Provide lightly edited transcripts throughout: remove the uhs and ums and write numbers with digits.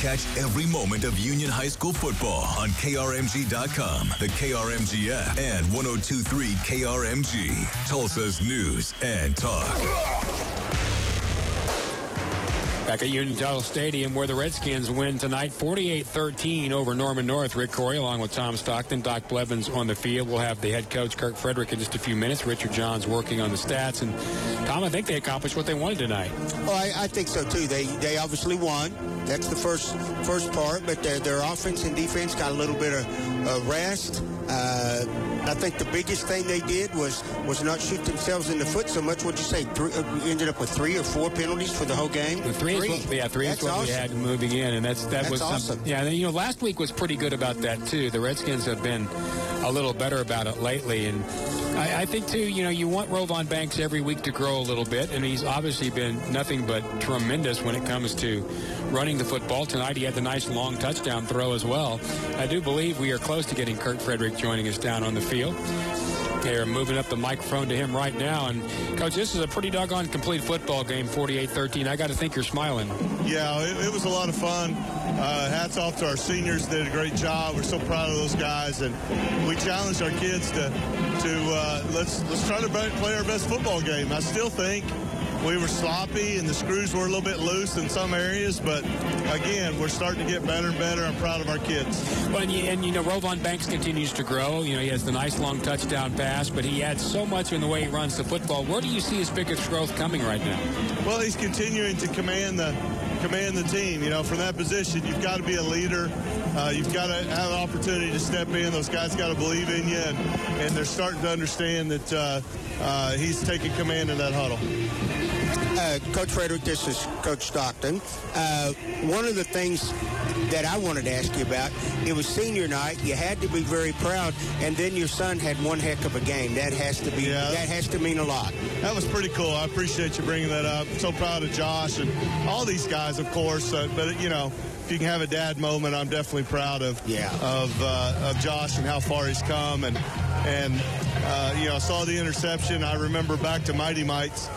Catch every moment of Union High School football on KRMG.com, the KRMG app, and 102.3 KRMG, Tulsa's news and talk. Back at Union Dell Stadium, where the Redskins win tonight, 48-13 over Norman North. Rick Corey along with Tom Stockton. Doc Blevins on the field. We'll have the head coach, Kirk Frederick, in just a few minutes. Richard Johns working on the stats. And, Tom, I think they accomplished what they wanted tonight. Well, I think so, too. They obviously won. That's the first part. But their offense and defense got a little bit of rest. I think the biggest thing they did was not shoot themselves in the foot so much. What'd you say? Ended up with 3 or 4 penalties for the whole game? Three is what we had moving in, and that was awesome. Yeah, and last week was pretty good about that too. The Redskins have been a little better about it lately, and I think too, you want Rovon Banks every week to grow a little bit, and he's obviously been nothing but tremendous when it comes to running the football. Tonight he had the nice long touchdown throw as well. I do believe we are close to getting Kirk Frederick joining us down on the field. They're moving up the microphone to him right now. And, Coach, this is a pretty doggone complete football game, 48-13. I got to think you're smiling. Yeah, it was a lot of fun. Hats off to our seniors. They did a great job. We're so proud of those guys. And we challenged our kids to let's try to play our best football game. I still think we were sloppy and the screws were a little bit loose in some areas, but again, we're starting to get better and better. I'm proud of our kids. Well, and Rovon Banks continues to grow. He has the nice long touchdown pass, but he adds so much in the way he runs the football. Where do you see his biggest growth coming right now? Well, he's continuing to command the team. From that position, you've got to be a leader. You've got to have an opportunity to step in. Those guys got to believe in you, and they're starting to understand that he's taking command in that huddle. Coach Frederick, this is Coach Stockton. One of the things that I wanted to ask you about, it was senior night. You had to be very proud, and then your son had one heck of a game. That has to mean a lot. That was pretty cool. I appreciate you bringing that up. So proud of Josh and all these guys, of course. But if you can have a dad moment, I'm definitely proud of Josh and how far he's come. And I saw the interception. I remember back to Mighty Mites.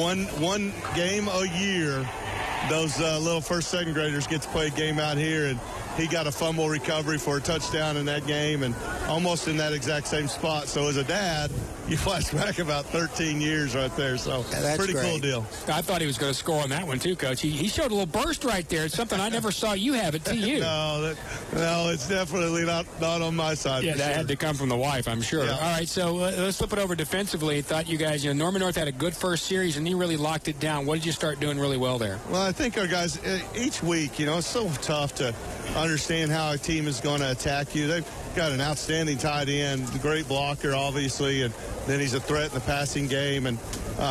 One game a year, those little first, second graders get to play a game out here, and he got a fumble recovery for a touchdown in that game and almost in that exact same spot. So as a dad, you flash back about 13 years right there. So pretty great. Cool deal. I thought he was going to score on that one too, Coach. He showed a little burst right there. It's something I never saw you have at TU. No, it's definitely not on my side. Yeah, that had to come from the wife, I'm sure. Yeah. All right, so let's flip it over defensively. I thought you guys, Norman North had a good first series, and he really locked it down. What did you start doing really well there? Well, I think our guys, each week, it's so tough to understand how a team is going to attack you. They've got an outstanding tight end, a great blocker, obviously, and then he's a threat in the passing game. And,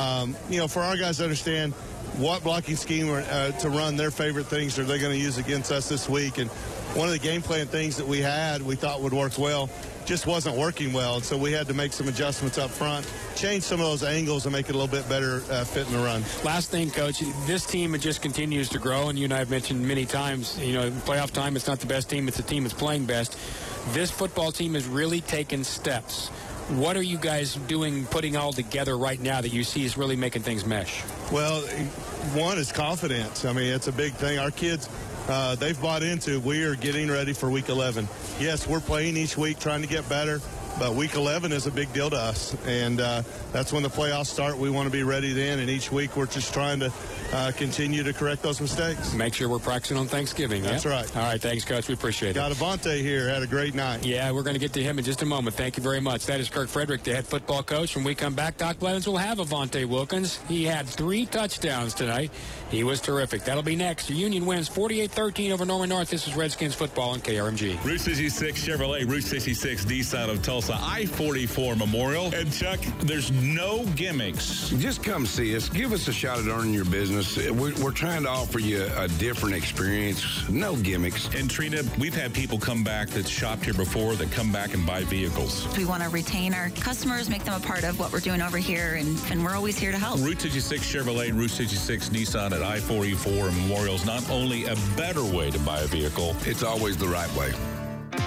for our guys to understand what blocking scheme to run, their favorite things are they going to use against us this week. And one of the game plan things that we thought would work well, just wasn't working well. And so we had to make some adjustments up front, change some of those angles and make it a little bit better fit in the run. Last thing, Coach, this team just continues to grow. And you and I have mentioned many times, playoff time, it's not the best team. It's the team that's playing best. This football team has really taken steps. What are you guys doing, putting all together right now that you see is really making things mesh? Well, one is confidence. I mean, it's a big thing. Our kids, they've bought into, we are getting ready for week 11. Yes, we're playing each week, trying to get better, but week 11 is a big deal to us. And that's when the playoffs start. We want to be ready then, and each week we're just trying to continue to correct those mistakes. Make sure we're practicing on Thanksgiving. That's right. All right, thanks, Coach. We appreciate it. Got Avante here. Had a great night. Yeah, we're going to get to him in just a moment. Thank you very much. That is Kirk Frederick, the head football coach. When we come back, Doc Blevins will have Avante Wilkins. He had 3 touchdowns tonight. He was terrific. That'll be next. Union wins 48-13 over Norman North. This is Redskins football on KRMG. Route 66 Chevrolet, Route 66 Nissan of Tulsa, I-44 Memorial. And Chuck, there's no gimmicks. Just come see us. Give us a shot at earning your business. We're trying to offer you a different experience. No gimmicks. And Trina, we've had people come back that shopped here before that come back and buy vehicles. We want to retain our customers, make them a part of what we're doing over here, and we're always here to help. Route 66 Chevrolet, Route 66 Nissan at I-44 Memorial is not only a better way to buy a vehicle, it's always the right way.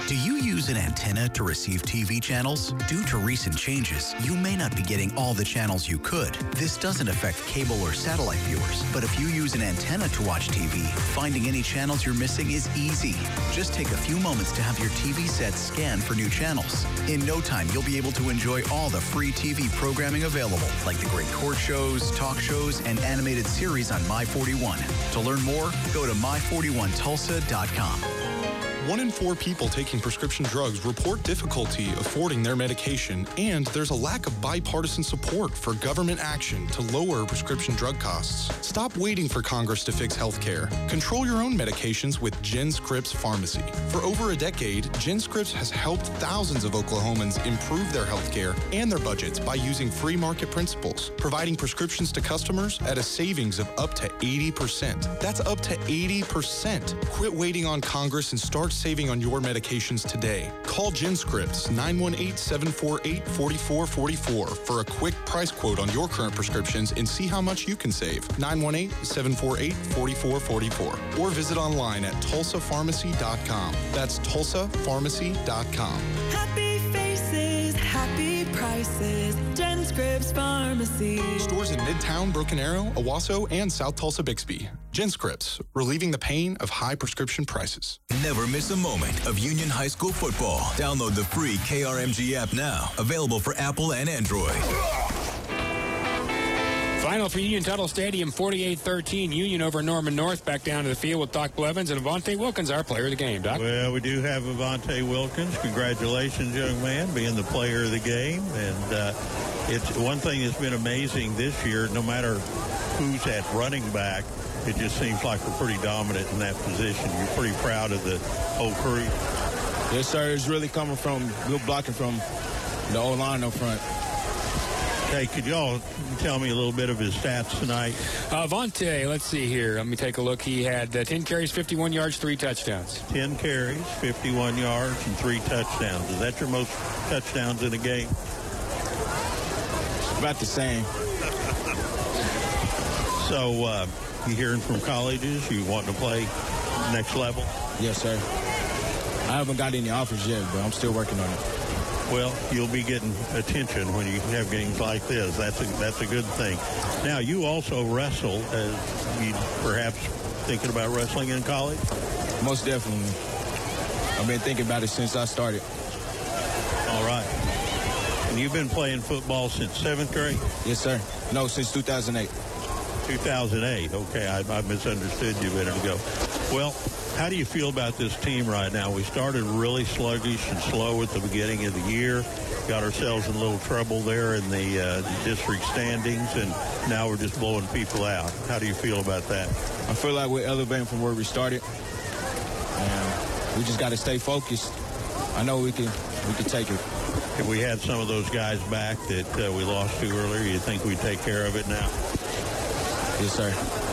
Do you use an antenna to receive TV channels? Due to recent changes, you may not be getting all the channels you could. This doesn't affect cable or satellite viewers, but if you use an antenna to watch TV, finding any channels you're missing is easy. Just take a few moments to have your TV set scanned for new channels. In no time, you'll be able to enjoy all the free TV programming available, like the great court shows, talk shows, and animated series on My41. To learn more, go to my41tulsa.com. 1 in 4 people taking prescription drugs report difficulty affording their medication, and there's a lack of bipartisan support for government action to lower prescription drug costs. Stop waiting for Congress to fix healthcare. Control your own medications with GenScripts Pharmacy. For over a decade, GenScripts has helped thousands of Oklahomans improve their healthcare and their budgets by using free market principles, providing prescriptions to customers at a savings of up to 80%. That's up to 80%. Quit waiting on Congress and start saving on your medications today. Call GenScripts 918-748-4444 for a quick price quote on your current prescriptions and see how much you can save. 918-748-4444 or visit online at tulsapharmacy.com. That's tulsapharmacy.com. Happy faces, happy prices. GenScripts Pharmacy. Stores in Midtown, Broken Arrow, Owasso, and South Tulsa Bixby. GenScripts, relieving the pain of high prescription prices. Never miss a moment of Union High School football. Download the free KRMG app now. Available for Apple and Android. Final for Union Tuttle Stadium, 48-13. Union over Norman North. Back down to the field with Doc Blevins and Avante Wilkins, our player of the game. Doc? Well, we do have Avante Wilkins. Congratulations, young man, being the player of the game. And it's one thing that's been amazing this year, no matter who's at running back, it just seems like we're pretty dominant in that position. You're pretty proud of the whole crew. Yes, sir. It's really coming from good blocking from the O-line up front. Hey, could y'all tell me a little bit of his stats tonight? Avante, let's see here. Let me take a look. He had 10 carries, 51 yards, 3 touchdowns. 10 carries, 51 yards, and 3 touchdowns. Is that your most touchdowns in a game? About the same. So, you hearing from colleges? You wanting to play next level? Yes, sir. I haven't got any offers yet, but I'm still working on it. Well, you'll be getting attention when you have games like this. That's a good thing. Now, you also wrestle. You perhaps thinking about wrestling in college? Most definitely. I've been thinking about it since I started. All right. And you've been playing football since 7th grade? Yes, sir. No, since 2008. 2008. Okay, I misunderstood you a minute ago. Well, how do you feel about this team right now? We started really sluggish and slow at the beginning of the year. Got ourselves in a little trouble there in the district standings, and now we're just blowing people out. How do you feel about that? I feel like we're elevating from where we started, and we just got to stay focused. I know we can take it. If we had some of those guys back that we lost to earlier, you think we'd take care of it now? Yes, sir.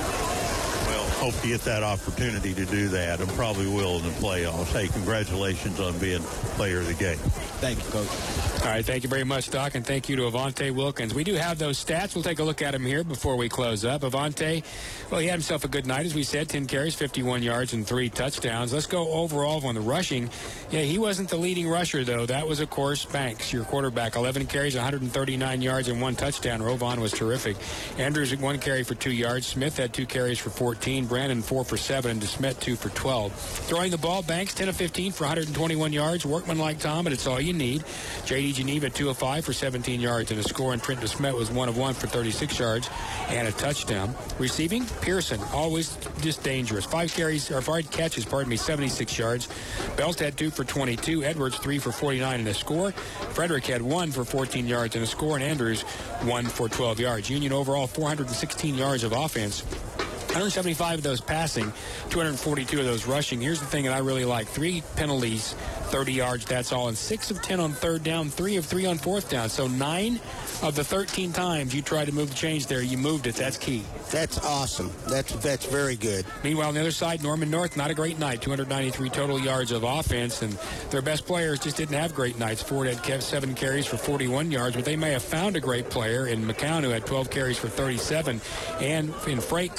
Well, hope to get that opportunity to do that, and probably will in the playoffs. Hey, congratulations on being player of the game. Thank you, Coach. All right, thank you very much, Doc, and thank you to Avante Wilkins. We do have those stats. We'll take a look at them here before we close up. Avante, well, he had himself a good night, as we said, 10 carries, 51 yards, and 3 touchdowns. Let's go overall on the rushing. Yeah, he wasn't the leading rusher, though. That was, of course, Banks, your quarterback. 11 carries, 139 yards, and 1 touchdown. Rovan was terrific. Andrews, 1 carry for 2 yards. Smith had 2 carries for 14. Brandon, 4 for 7, and DeSmet, 2 for 12. Throwing the ball, Banks, 10 of 15 for 121 yards. Workman like Tom, but it's all you need. J.D. Geneva, 2 of 5 for 17 yards and a score, and Trent DeSmet was 1 of 1 for 36 yards and a touchdown. Receiving, Pearson, always just dangerous. 5 catches, 76 yards. Belt had 2 for 22. Edwards, 3 for 49 and a score. Frederick had 1 for 14 yards and a score, and Andrews 1 for 12 yards. Union overall 416 yards of offense. 175 of those passing, 242 of those rushing. Here's the thing that I really like. 3 penalties, 30 yards, that's all. And 6 of 10 on 3rd down, 3 of 3 on 4th down. So 9 of the 13 times you tried to move the change there, you moved it. That's key. That's awesome. That's very good. Meanwhile, on the other side, Norman North, not a great night. 293 total yards of offense, and their best players just didn't have great nights. Ford had kept 7 carries for 41 yards, but they may have found a great player in McCown, who had 12 carries for 37, and in Frakes, who had 1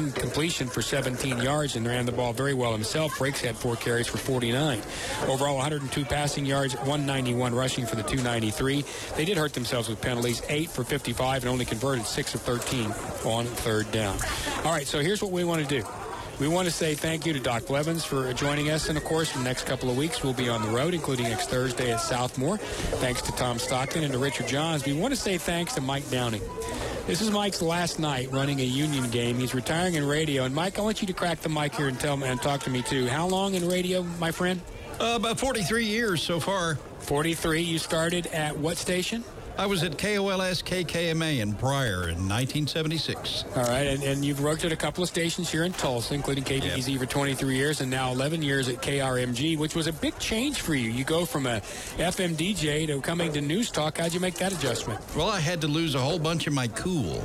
one completion for 17 yards and ran the ball very well himself. Frakes had 4 carries for 49. Overall, 102 passing yards, 191 rushing for the 293. They did hurt themselves with penalties, 8 for 55, and only converted 6 of 13 on third down. All right, so here's what we want to do. We want to say thank you to Doc Blevins for joining us. And, of course, in the next couple of weeks, we'll be on the road, including next Thursday at Southmore. Thanks to Tom Stockton and to Richard Johns. We want to say thanks to Mike Downing. This is Mike's last night running a Union game. He's retiring in radio. And, Mike, I want you to crack the mic here and talk to me, too. How long in radio, my friend? About 43 years so far. 43. You started at what station? I was at KOLS KKMA in Pryor in 1976. All right, and you've worked at a couple of stations here in Tulsa, including KBZ for 23 years and now 11 years at KRMG, which was a big change for you. You go from a FM DJ to coming to News Talk. How'd you make that adjustment? Well, I had to lose a whole bunch of my cool.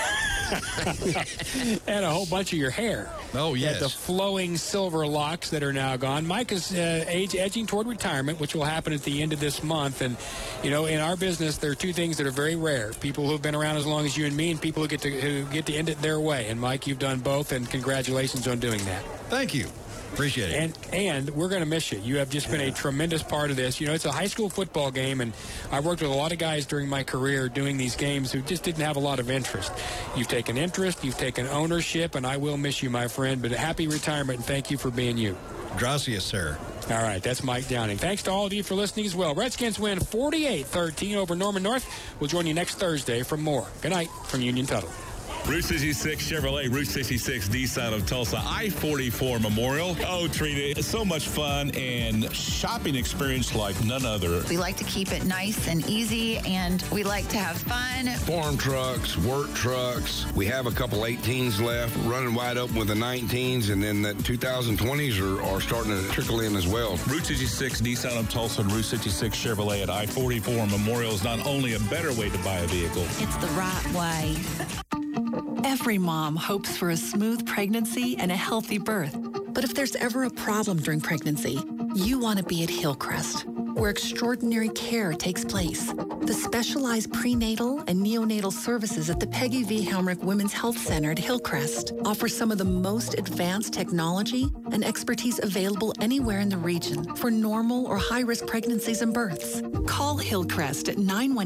And a whole bunch of your hair. Oh, yes. The flowing silver locks that are now gone. Mike is edging toward retirement, which will happen at the end of this month. And, you know, in our business, there are two things that are very rare. People who have been around as long as you and me, and people who get to end it their way. And, Mike, you've done both, and congratulations on doing that. Thank you. Appreciate it. And we're going to miss you. You have just been a tremendous part of this. You know, it's a high school football game, and I worked with a lot of guys during my career doing these games who just didn't have a lot of interest. You've taken interest, you've taken ownership, and I will miss you, my friend. But a happy retirement, and thank you for being you. Gracias, sir. All right, that's Mike Downing. Thanks to all of you for listening as well. Redskins win 48-13 over Norman North. We'll join you next Thursday for more. Good night from Union Tuttle. Route 66 Chevrolet, Route 66 D side of Tulsa, I-44 Memorial. Oh, Trina, it's so much fun and shopping experience like none other. We like to keep it nice and easy, and we like to have fun. Farm trucks, work trucks. We have a couple 18s left, running wide open with the 19s, and then the 2020s are starting to trickle in as well. Route 66 D side of Tulsa and Route 66 Chevrolet at I-44 Memorial is not only a better way to buy a vehicle. It's the right way. Every mom hopes for a smooth pregnancy and a healthy birth. But if there's ever a problem during pregnancy, you want to be at Hillcrest, where extraordinary care takes place. The specialized prenatal and neonatal services at the Peggy V. Helmrich Women's Health Center at Hillcrest offer some of the most advanced technology and expertise available anywhere in the region for normal or high-risk pregnancies and births. Call Hillcrest at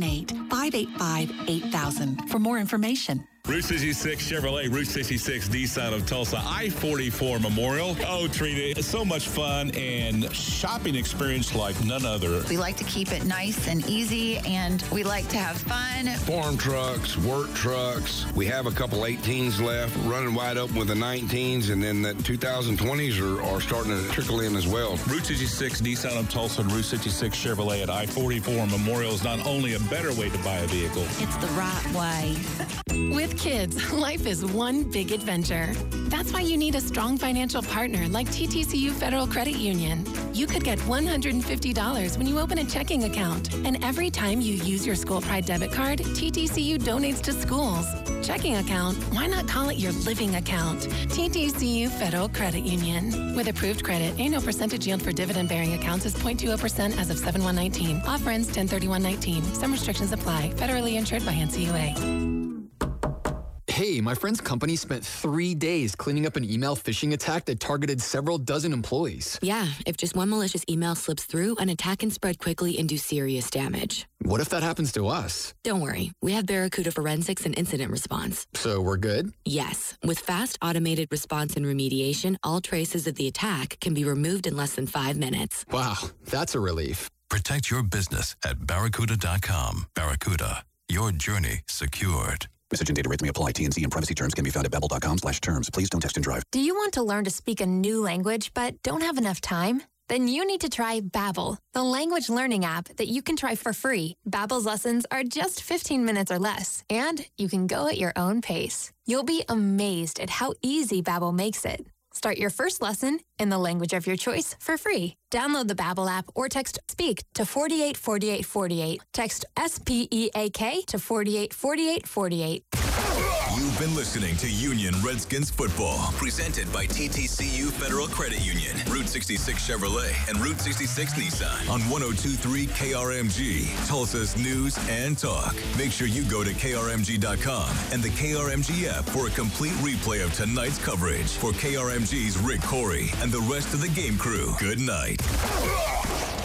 918-585-8000 for more information. Route 66 Chevrolet, Route 66 D side of Tulsa, I-44 Memorial. Oh, Trina, it's so much fun and shopping experience like none other. We like to keep it nice and easy, and we like to have fun. Farm trucks, work trucks. We have a couple 18s left, running wide open with the 19s, and then the 2020s are starting to trickle in as well. Route 66 D side of Tulsa and Route 66 Chevrolet at I-44 Memorial is not only a better way to buy a vehicle. It's the right way. With kids, life is one big adventure. That's why you need a strong financial partner like TTCU Federal Credit Union. You could get $150 when you open a checking account. And every time you use your School Pride debit card, TTCU donates to schools. Checking account, why not call it your living account? TTCU Federal Credit Union. With approved credit, annual percentage yield for dividend-bearing accounts is 0.20% as of 7/1/19. Off ends 10/31/19. Some restrictions apply. Federally insured by NCUA. Hey, my friend's company spent 3 days cleaning up an email phishing attack that targeted several dozen employees. Yeah, if just one malicious email slips through, an attack can spread quickly and do serious damage. What if that happens to us? Don't worry. We have Barracuda Forensics and Incident Response. So we're good? Yes. With fast automated response and remediation, all traces of the attack can be removed in less than 5 minutes. Wow, that's a relief. Protect your business at Barracuda.com. Barracuda, your journey secured. Message and data rates may apply. T&C and privacy terms can be found at babbel.com/terms. Please don't text and drive. Do you want to learn to speak a new language but don't have enough time? Then you need to try Babbel, the language learning app that you can try for free. Babbel's lessons are just 15 minutes or less, and you can go at your own pace. You'll be amazed at how easy Babbel makes it. Start your first lesson in the language of your choice for free. Download the Babbel app or text SPEAK to 484848. Text SPEAK to 484848. You've been listening to Union Redskins Football, presented by TTCU Federal Credit Union, Route 66 Chevrolet, and Route 66 Nissan on 102.3 KRMG, Tulsa's news and talk. Make sure you go to KRMG.com and the KRMG app for a complete replay of tonight's coverage. For KRMG's Rick Corey and the rest of the game crew, good night.